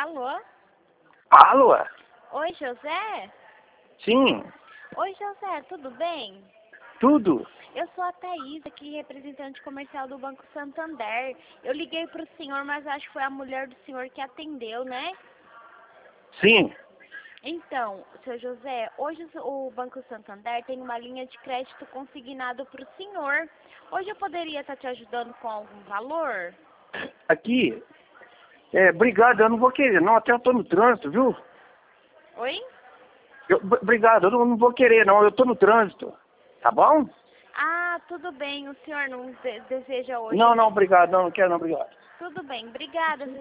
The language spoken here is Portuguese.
Alô? Alô? Oi, José? Sim, Oi, José, tudo bem? tudo. Eu sou a Thaís, aqui representante comercial do Banco Santander. Eu liguei para o senhor, mas acho que foi a mulher do senhor que atendeu, né? Sim. Então, seu José, hoje o Banco Santander tem uma linha de crédito consignado para o senhor. Hoje eu poderia estar te ajudando com algum valor? Aqui, obrigado, eu não vou querer, não, até eu tô no trânsito, viu? Oi? Obrigado, eu não vou querer, não, eu tô no trânsito. Tá bom? Ah, tudo bem, o senhor não deseja hoje? Não, obrigado, não quero, não, obrigado. Tudo bem, obrigada,